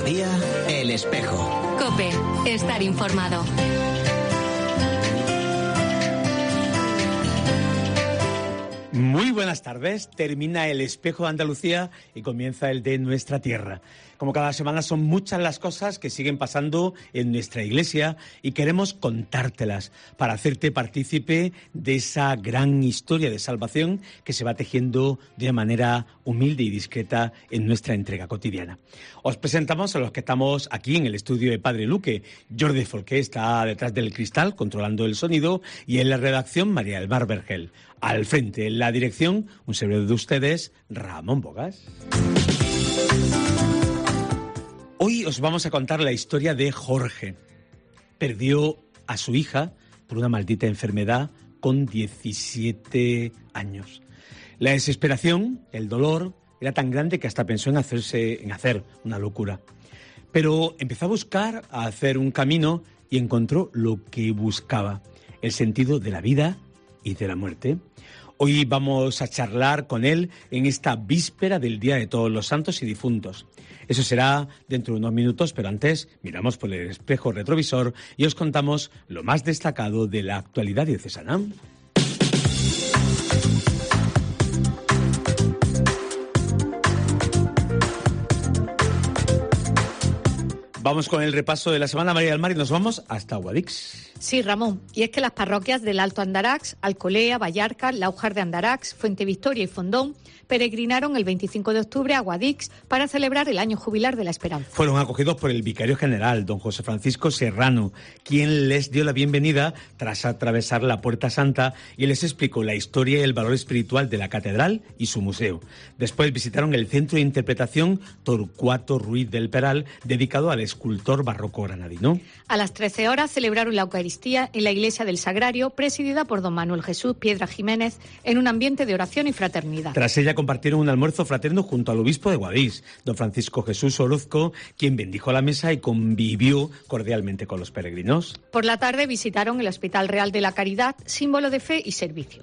Mediodía, El Espejo. COPE, estar informado. Muy buenas tardes. Termina El Espejo de Andalucía y comienza el de Nuestra Tierra. Como cada semana son muchas las cosas que siguen pasando en nuestra iglesia y queremos contártelas para hacerte partícipe de esa gran historia de salvación que se va tejiendo de manera humilde y discreta en nuestra entrega cotidiana. Os presentamos a los que estamos aquí en el estudio de Padre Luque. Jordi Folqué está detrás del cristal controlando el sonido y en la redacción María del Mar Vergel. Al frente, en la dirección, un servidor de ustedes, Ramón Bogas. Hoy os vamos a contar la historia de Jorge. Perdió a su hija por una maldita enfermedad con 17 años. La desesperación, el dolor, era tan grande que hasta pensó en hacer una locura. Pero empezó a buscar, a hacer un camino y encontró lo que buscaba, el sentido de la vida y de la muerte. Hoy vamos a charlar con él en esta víspera del Día de Todos los Santos y Difuntos. Eso será dentro de unos minutos, pero antes miramos por el espejo retrovisor y os contamos lo más destacado de la actualidad diocesana. Vamos con el repaso de la semana, María del Mar, y nos vamos hasta Guadix. Sí, Ramón, y es que las parroquias del Alto Andarax, Alcolea, Vallarca, Láujar de Andarax, Fuente Victoria y Fondón peregrinaron el 25 de octubre a Guadix para celebrar el Año Jubilar de la Esperanza. Fueron acogidos por el vicario general, don José Francisco Serrano, quien les dio la bienvenida tras atravesar la Puerta Santa y les explicó la historia y el valor espiritual de la catedral y su museo. Después visitaron el Centro de Interpretación Torcuato Ruiz del Peral, dedicado al escultor barroco granadino. A las 13 horas celebraron la Eucaristía en la Iglesia del Sagrario, presidida por don Manuel Jesús Piedra Jiménez, en un ambiente de oración y fraternidad. Tras ella compartieron un almuerzo fraterno junto al obispo de Guadix, don Francisco Jesús Orozco, quien bendijo la mesa y convivió cordialmente con los peregrinos. Por la tarde visitaron el Hospital Real de la Caridad, símbolo de fe y servicio.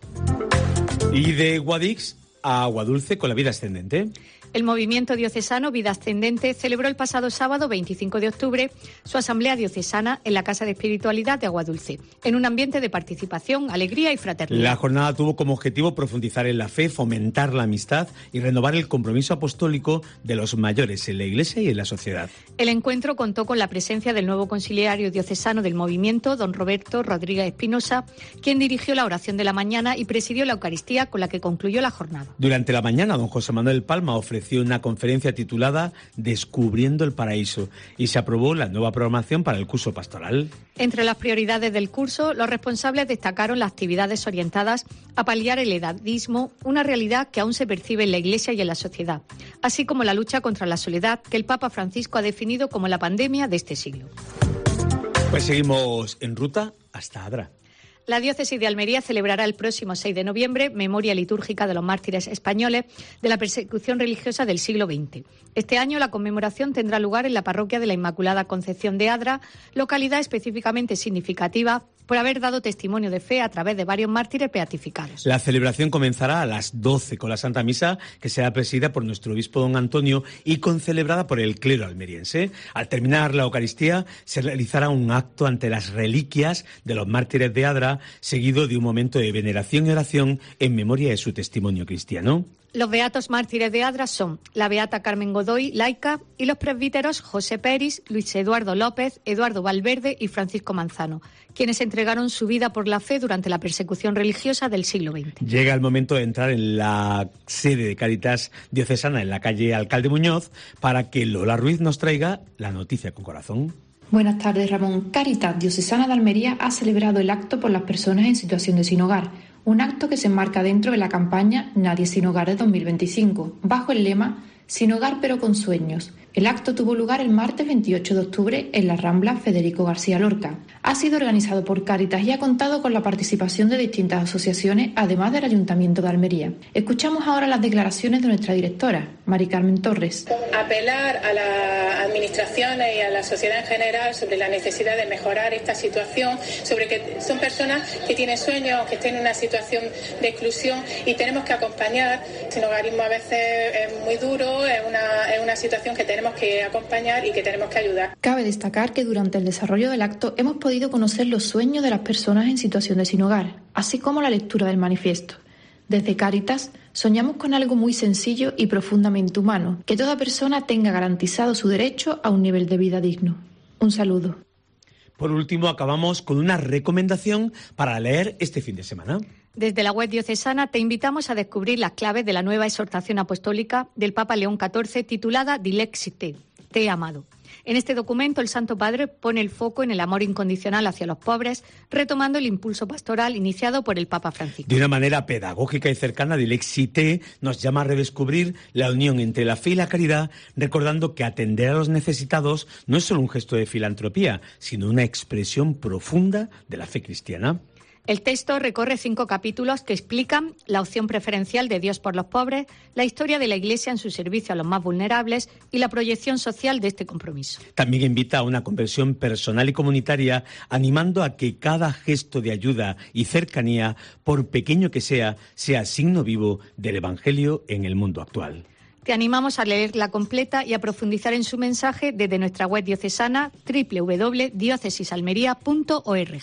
Y de Guadix a Aguadulce con la vida ascendente. El movimiento diocesano Vida Ascendente celebró el pasado sábado 25 de octubre su asamblea diocesana en la Casa de Espiritualidad de Aguadulce, en un ambiente de participación, alegría y fraternidad. La jornada tuvo como objetivo profundizar en la fe, fomentar la amistad y renovar el compromiso apostólico de los mayores en la Iglesia y en la sociedad. El encuentro contó con la presencia del nuevo conciliario diocesano del movimiento, don Roberto Rodríguez Espinosa, quien dirigió la oración de la mañana y presidió la Eucaristía con la que concluyó la jornada. Durante la mañana, don José Manuel Palma ofreció una conferencia titulada Descubriendo el Paraíso y se aprobó la nueva programación para el curso pastoral. Entre las prioridades del curso, los responsables destacaron las actividades orientadas a paliar el edadismo, una realidad que aún se percibe en la Iglesia y en la sociedad, así como la lucha contra la soledad que el Papa Francisco ha definido como la pandemia de este siglo. Pues seguimos en ruta hasta Adra. La diócesis de Almería celebrará el próximo 6 de noviembre memoria litúrgica de los mártires españoles de la persecución religiosa del siglo XX. Este año la conmemoración tendrá lugar en la parroquia de la Inmaculada Concepción de Adra, localidad específicamente significativa por haber dado testimonio de fe a través de varios mártires beatificados. La celebración comenzará a las 12 con la Santa Misa, que será presidida por nuestro obispo don Antonio y concelebrada por el clero almeriense. Al terminar la Eucaristía se realizará un acto ante las reliquias de los mártires de Adra, seguido de un momento de veneración y oración en memoria de su testimonio cristiano. Los beatos mártires de Adra son la beata Carmen Godoy, laica, y los presbíteros José Peris, Luis Eduardo López, Eduardo Valverde y Francisco Manzano, quienes entregaron su vida por la fe durante la persecución religiosa del siglo XX. Llega el momento de entrar en la sede de Cáritas Diocesana en la calle Alcalde Muñoz para que Lola Ruiz nos traiga la noticia con corazón. Buenas tardes, Ramón. Cáritas Diocesana de Almería ha celebrado el acto por las personas en situación de sin hogar, un acto que se enmarca dentro de la campaña Nadie sin hogar de 2025, bajo el lema Sin hogar pero con sueños. El acto tuvo lugar el martes 28 de octubre en la Rambla Federico García Lorca. Ha sido organizado por Cáritas y ha contado con la participación de distintas asociaciones, además del Ayuntamiento de Almería. Escuchamos ahora las declaraciones de nuestra directora, Mari Carmen Torres. Apelar a las administraciones y a la sociedad en general sobre la necesidad de mejorar esta situación, sobre que son personas que tienen sueños, que estén en una situación de exclusión y tenemos que acompañar. El sinhogarismo a veces es muy duro, luego es una situación que tenemos que acompañar y que tenemos que ayudar. Cabe destacar que durante el desarrollo del acto hemos podido conocer los sueños de las personas en situación de sin hogar, así como la lectura del manifiesto. Desde Cáritas soñamos con algo muy sencillo y profundamente humano, que toda persona tenga garantizado su derecho a un nivel de vida digno. Un saludo. Por último, acabamos con una recomendación para leer este fin de semana. Desde la web diocesana te invitamos a descubrir las claves de la nueva exhortación apostólica del Papa León XIV titulada Dilexite, te he amado. En este documento el Santo Padre pone el foco en el amor incondicional hacia los pobres, retomando el impulso pastoral iniciado por el Papa Francisco. De una manera pedagógica y cercana, Dilexite nos llama a redescubrir la unión entre la fe y la caridad, recordando que atender a los necesitados no es solo un gesto de filantropía, sino una expresión profunda de la fe cristiana. El texto recorre 5 capítulos que explican la opción preferencial de Dios por los pobres, la historia de la Iglesia en su servicio a los más vulnerables y la proyección social de este compromiso. También invita a una conversión personal y comunitaria, animando a que cada gesto de ayuda y cercanía, por pequeño que sea signo vivo del Evangelio en el mundo actual. Te animamos a leerla completa y a profundizar en su mensaje desde nuestra web diocesana www.diócesasalmería.org.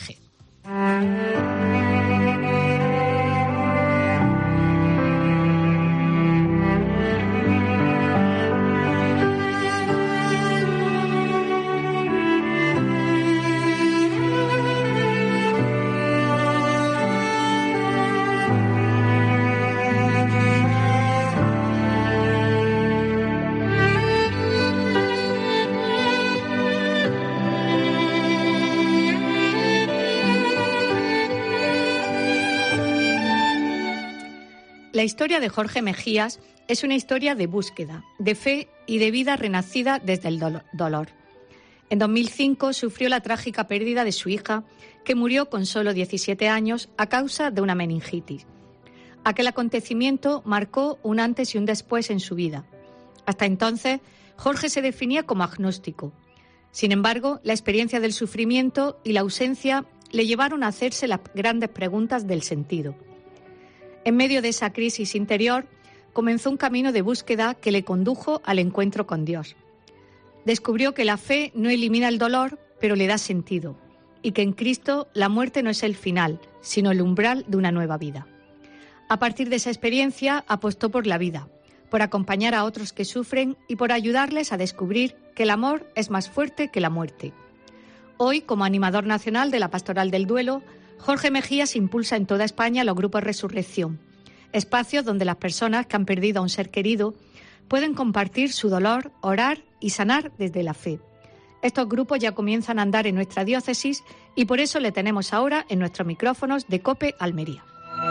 La historia de Jorge Mejías es una historia de búsqueda, de fe y de vida renacida desde el dolor. En 2005 sufrió la trágica pérdida de su hija, que murió con solo 17 años a causa de una meningitis. Aquel acontecimiento marcó un antes y un después en su vida. Hasta entonces, Jorge se definía como agnóstico. Sin embargo, la experiencia del sufrimiento y la ausencia le llevaron a hacerse las grandes preguntas del sentido. En medio de esa crisis interior, comenzó un camino de búsqueda que le condujo al encuentro con Dios. Descubrió que la fe no elimina el dolor, pero le da sentido, y que en Cristo la muerte no es el final, sino el umbral de una nueva vida. A partir de esa experiencia, apostó por la vida, por acompañar a otros que sufren y por ayudarles a descubrir que el amor es más fuerte que la muerte. Hoy, como animador nacional de la Pastoral del Duelo, Jorge Mejías impulsa en toda España los grupos Resurrección, espacios donde las personas que han perdido a un ser querido pueden compartir su dolor, orar y sanar desde la fe. Estos grupos ya comienzan a andar en nuestra diócesis y por eso le tenemos ahora en nuestros micrófonos de COPE Almería.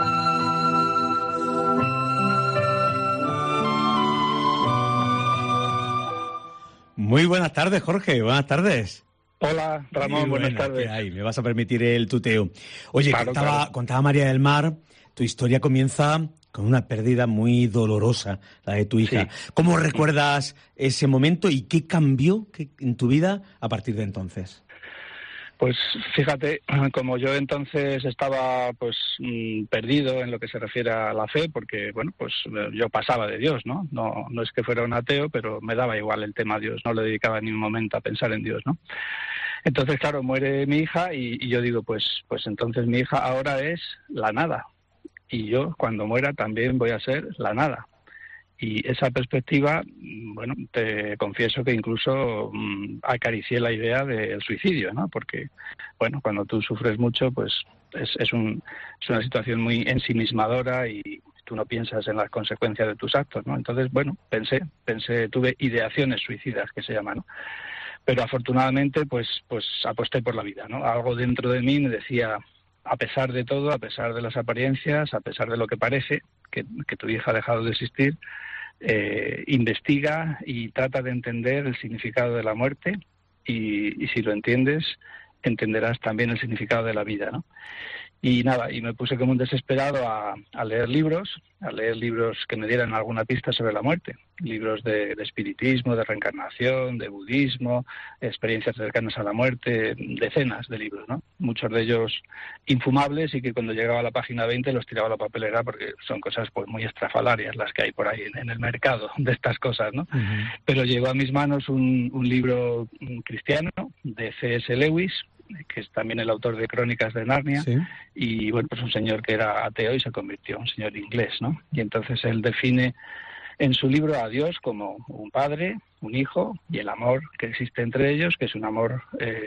Muy buenas tardes, Jorge. Buenas tardes. Hola, Ramón, buenas tardes. ¿Qué hay? Me vas a permitir el tuteo. Oye, claro, contaba María del Mar, tu historia comienza con una pérdida muy dolorosa, la de tu hija. Sí. ¿Cómo recuerdas ese momento y qué cambió en tu vida a partir de entonces? Pues fíjate, como yo entonces estaba perdido en lo que se refiere a la fe, porque yo pasaba de Dios, ¿no? No es que fuera un ateo, pero me daba igual el tema de Dios, no le dedicaba ni un momento a pensar en Dios, ¿no? Entonces, claro, muere mi hija y yo digo, pues entonces mi hija ahora es la nada. Y yo, cuando muera, también voy a ser la nada. Y esa perspectiva, te confieso que incluso acaricié la idea del suicidio, ¿no? Porque, cuando tú sufres mucho, pues es una situación muy ensimismadora y tú no piensas en las consecuencias de tus actos, ¿no? Entonces, pensé, tuve ideaciones suicidas, que se llaman, ¿no? Pero afortunadamente, pues aposté por la vida, ¿no? Algo dentro de mí me decía, a pesar de todo, a pesar de las apariencias, a pesar de lo que parece, que tu hija ha dejado de existir, investiga y trata de entender el significado de la muerte y si lo entiendes, entenderás también el significado de la vida, ¿no? Y nada, y me puse como un desesperado a leer libros que me dieran alguna pista sobre la muerte, libros de espiritismo, de reencarnación, de budismo, experiencias cercanas a la muerte, decenas de libros, ¿no? Muchos de ellos infumables y que cuando llegaba a la página 20 los tiraba a la papelera porque son cosas pues muy estrafalarias las que hay por ahí en el mercado de estas cosas, ¿no? Uh-huh. Pero llegó a mis manos un libro cristiano de C.S. Lewis, que es también el autor de Crónicas de Narnia, sí. Y bueno, pues un señor que era ateo y se convirtió, un señor inglés, ¿no? Y entonces él define en su libro a Dios como un padre, un hijo y el amor que existe entre ellos, que es un amor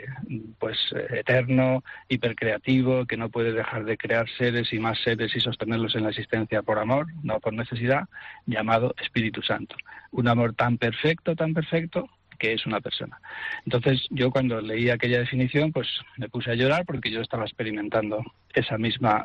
eterno, hipercreativo, que no puede dejar de crear seres y más seres y sostenerlos en la existencia por amor, no por necesidad, llamado Espíritu Santo. Un amor tan perfecto, que es una persona. Entonces, yo cuando leí aquella definición, pues me puse a llorar porque yo estaba experimentando esa misma,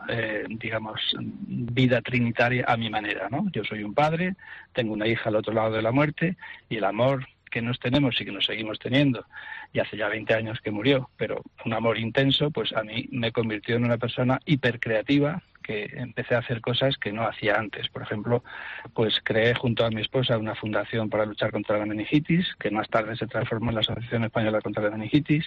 vida trinitaria a mi manera, ¿no? Yo soy un padre, tengo una hija al otro lado de la muerte, y el amor que nos tenemos y que nos seguimos teniendo, y hace ya 20 años que murió, pero un amor intenso, pues a mí me convirtió en una persona hipercreativa, que empecé a hacer cosas que no hacía antes. Por ejemplo, pues creé junto a mi esposa una fundación para luchar contra la meningitis, que más tarde se transformó en la Asociación Española contra la Meningitis.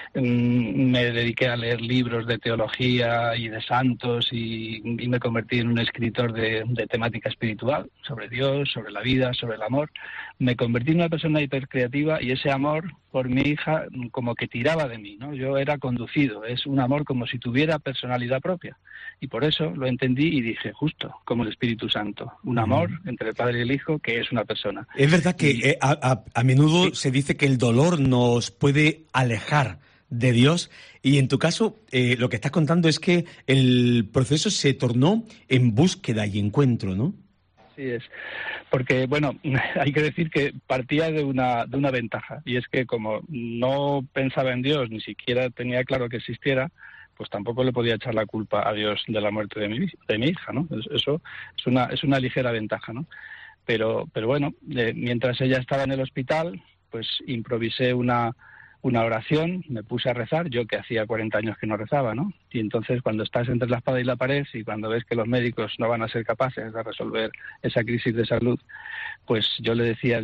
Me dediqué a leer libros de teología y de santos y me convertí en un escritor de temática espiritual, sobre Dios, sobre la vida, sobre el amor. Me convertí en una persona hipercreativa y ese amor por mi hija como que tiraba de mí, ¿no? Yo era conducido, es un amor como si tuviera personalidad propia. Y por eso lo entendí y dije, justo, como el Espíritu Santo, un amor entre el Padre y el Hijo que es una persona. Es verdad que a menudo se dice que el dolor nos puede alejar de Dios, y en tu caso lo que estás contando es que el proceso se tornó en búsqueda y encuentro, ¿no? Así es, porque bueno, hay que decir que partía de una ventaja, y es que como no pensaba en Dios, ni siquiera tenía claro que existiera, pues tampoco le podía echar la culpa a Dios de la muerte de mi hija, ¿no? Eso es una ligera ventaja, ¿no? Pero bueno, mientras ella estaba en el hospital, pues improvisé una oración, me puse a rezar, yo que hacía 40 años que no rezaba, ¿no? Y entonces cuando estás entre la espada y la pared y cuando ves que los médicos no van a ser capaces de resolver esa crisis de salud, pues yo le decía a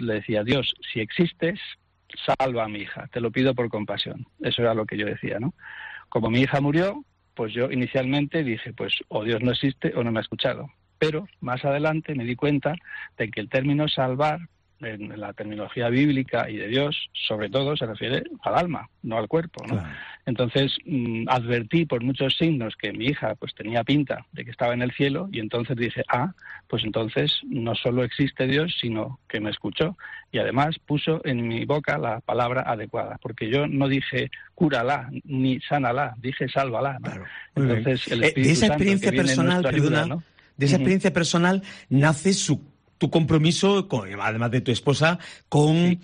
Dios, si existes, salva a mi hija, te lo pido por compasión. Eso era lo que yo decía, ¿no? Como mi hija murió, pues yo inicialmente dije, pues o Dios no existe o no me ha escuchado. Pero más adelante me di cuenta de que el término salvar, en la terminología bíblica y de Dios, sobre todo se refiere al alma, no al cuerpo, ¿no? Claro. Entonces advertí por muchos signos que mi hija pues tenía pinta de que estaba en el cielo, y entonces dije, pues entonces no solo existe Dios, sino que me escuchó, y además puso en mi boca la palabra adecuada, porque yo no dije cúrala ni sánala, dije sálvala, ¿no? Claro. Entonces el Espíritu de esa Santo, experiencia personal, ayuda, ¿no? De esa experiencia personal nace tu compromiso, además de tu esposa, con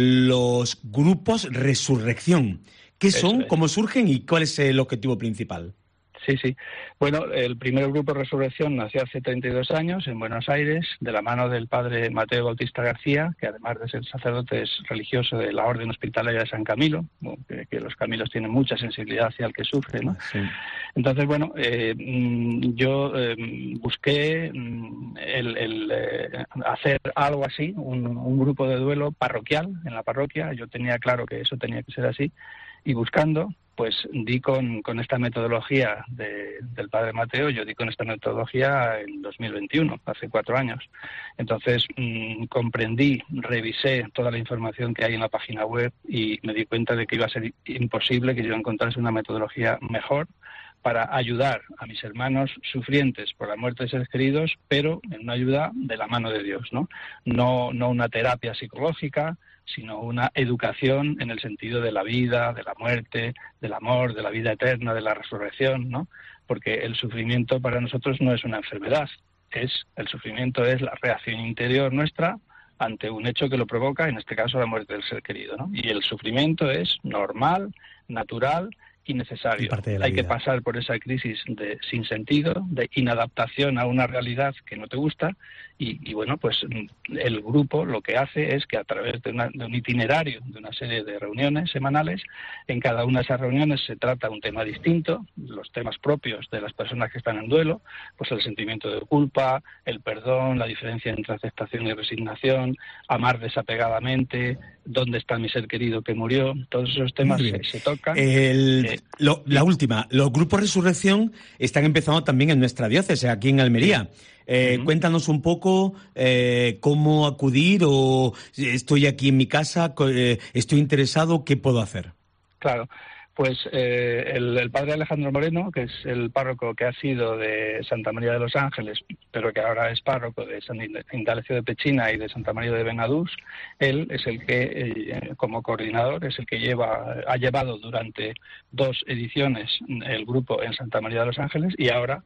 los grupos Resurrección. ¿Qué son? ¿Cómo surgen? ¿Y cuál es el objetivo principal? Sí. Bueno, el primer grupo Resurrección nació hace 32 años en Buenos Aires, de la mano del padre Mateo Bautista García, que además de ser sacerdote es religioso de la Orden Hospitalaria de San Camilo, que los Camilos tienen mucha sensibilidad hacia el que sufre, ¿no? Sí. Entonces, bueno, yo busqué hacer algo así, un grupo de duelo parroquial en la parroquia. Yo tenía claro que eso tenía que ser así, y buscando, pues di con esta metodología del padre Mateo. Yo di con esta metodología en 2021, hace 4 años. Entonces comprendí, revisé toda la información que hay en la página web y me di cuenta de que iba a ser imposible que yo encontrase una metodología mejor para ayudar a mis hermanos sufrientes por la muerte de seres queridos, pero en una ayuda de la mano de Dios, ¿no? No una terapia psicológica, sino una educación en el sentido de la vida, de la muerte, del amor, de la vida eterna, de la resurrección, ¿no? Porque el sufrimiento para nosotros no es una enfermedad, el sufrimiento es la reacción interior nuestra ante un hecho que lo provoca, en este caso la muerte del ser querido, ¿no? Y el sufrimiento es normal, natural innecesario. Hay que pasar por esa crisis de sinsentido, de inadaptación a una realidad que no te gusta, y bueno, pues el grupo lo que hace es que a través de un itinerario, de una serie de reuniones semanales, en cada una de esas reuniones se trata un tema distinto, los temas propios de las personas que están en duelo, pues el sentimiento de culpa, el perdón, la diferencia entre aceptación y resignación, amar desapegadamente, dónde está mi ser querido que murió, todos esos temas se tocan. La última, los grupos Resurrección están empezando también en nuestra diócesis, aquí en Almería. Cuéntanos un poco cómo acudir, o estoy aquí en mi casa, estoy interesado, ¿qué puedo hacer? Claro, pues el padre Alejandro Moreno, que es el párroco que ha sido de Santa María de los Ángeles, pero que ahora es párroco de San Indalecio de Pechina y de Santa María de Benadús, él es el que, como coordinador, es el que ha llevado durante 2 ediciones el grupo en Santa María de los Ángeles, y ahora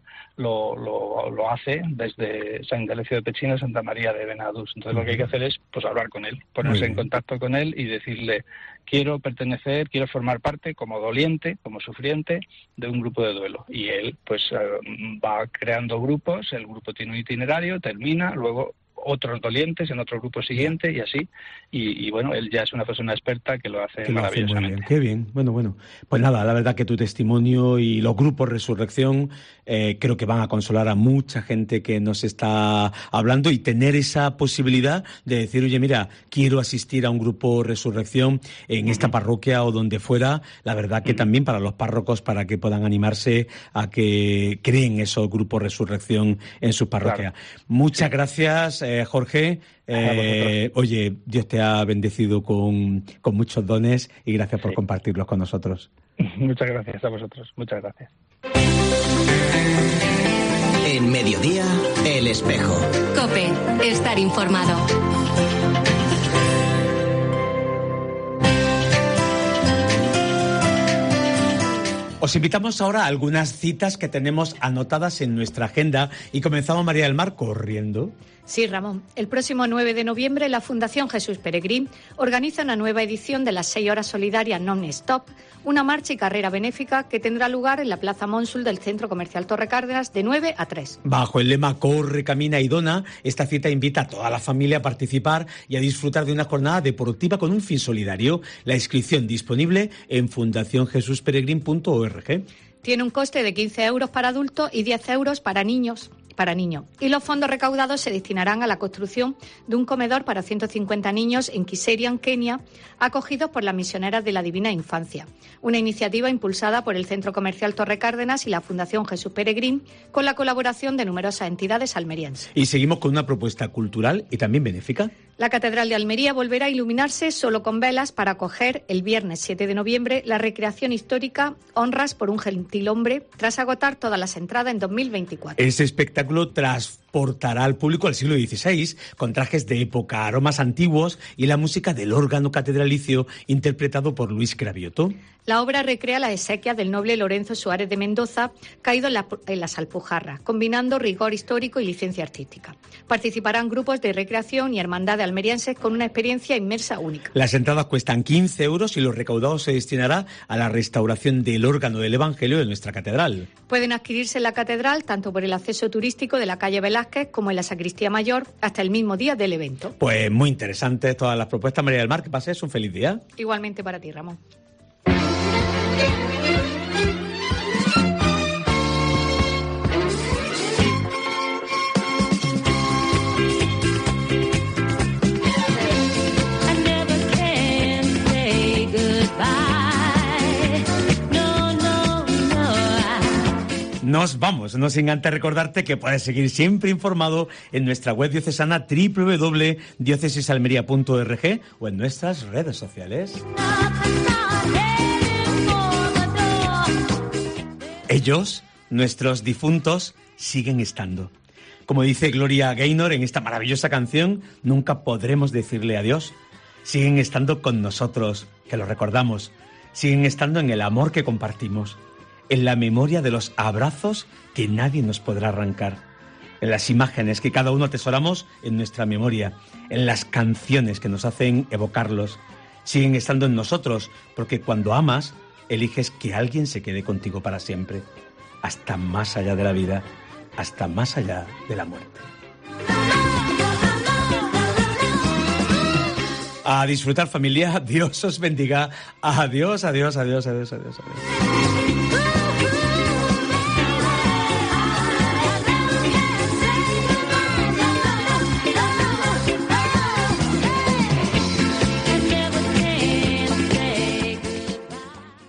lo hace desde San Indalecio de Pechina a Santa María de Benadús. Entonces lo que hay que hacer es pues hablar con él, ponerse en contacto con él y decirle: quiero pertenecer, quiero formar parte como doliente, como sufriente de un grupo de duelo. Y él pues va creando grupos, el grupo tiene un itinerario, termina, luego otros dolientes en otro grupo siguiente y así. Y bueno, él ya es una persona experta que lo hace maravillosamente. Muy bien. Qué bien. Bueno. Pues nada, la verdad que tu testimonio y los grupos Resurrección creo que van a consolar a mucha gente que nos está hablando, y tener esa posibilidad de decir: oye, mira, quiero asistir a un grupo Resurrección en esta parroquia o donde fuera. La verdad que también para los párrocos, para que puedan animarse a que creen esos grupos Resurrección en sus parroquias. Claro. Muchas gracias, Jorge. Oye, Dios te ha bendecido con muchos dones, y gracias por compartirlos con nosotros. Muchas gracias a vosotros, muchas gracias. En Mediodía, El Espejo. COPE, estar informado. Os invitamos ahora a algunas citas que tenemos anotadas en nuestra agenda, y comenzamos, María del Mar, corriendo. Sí, Ramón. El próximo 9 de noviembre la Fundación Jesús Peregrín organiza una nueva edición de las 6 horas solidarias Non-Stop, una marcha y carrera benéfica que tendrá lugar en la Plaza Mónsul del Centro Comercial Torre Cárdenas de 9 a 3. Bajo el lema Corre, Camina y Dona, esta cita invita a toda la familia a participar y a disfrutar de una jornada deportiva con un fin solidario. La inscripción disponible en fundacionjesusperegrin.org. Tiene un coste de 15 euros para adultos y 10 euros para niños. Y los fondos recaudados se destinarán a la construcción de un comedor para 150 niños en Kiserian, Kenia, acogidos por las misioneras de la Divina Infancia. Una iniciativa impulsada por el Centro Comercial Torre Cárdenas y la Fundación Jesús Peregrín, con la colaboración de numerosas entidades almerienses. Y seguimos con una propuesta cultural y también benéfica. La Catedral de Almería volverá a iluminarse solo con velas para acoger el viernes 7 de noviembre la recreación histórica Honras por un gentilhombre, tras agotar todas las entradas en 2024. Este espectáculo transportará al público al siglo XVI, con trajes de época, aromas antiguos y la música del órgano catedralicio interpretado por Luis Cravioto. La obra recrea las exequias del noble Lorenzo Suárez de Mendoza, caído en las Alpujarras, combinando rigor histórico y licencia artística. Participarán grupos de recreación y hermandades almerienses con una experiencia inmersa única. Las entradas cuestan 15 euros y los recaudados se destinará a la restauración del órgano del Evangelio de nuestra catedral. Pueden adquirirse en la catedral tanto por el acceso turístico de la calle Velázquez como en la Sacristía Mayor hasta el mismo día del evento. Pues muy interesantes todas las propuestas, María del Mar. Que pases un feliz día. Igualmente para ti, Ramón. Nos vamos, no sin antes recordarte que puedes seguir siempre informado en nuestra web diocesana www.diocesisalmeria.org o en nuestras redes sociales. Ellos, nuestros difuntos, siguen estando. Como dice Gloria Gaynor en esta maravillosa canción, nunca podremos decirle adiós. Siguen estando con nosotros, que lo recordamos. Siguen estando en el amor que compartimos, en la memoria de los abrazos que nadie nos podrá arrancar, en las imágenes que cada uno atesoramos en nuestra memoria, en las canciones que nos hacen evocarlos. Siguen estando en nosotros, porque cuando amas, eliges que alguien se quede contigo para siempre, hasta más allá de la vida, hasta más allá de la muerte. A disfrutar, familia. Dios os bendiga. Adiós, adiós, adiós, adiós, adiós, adiós.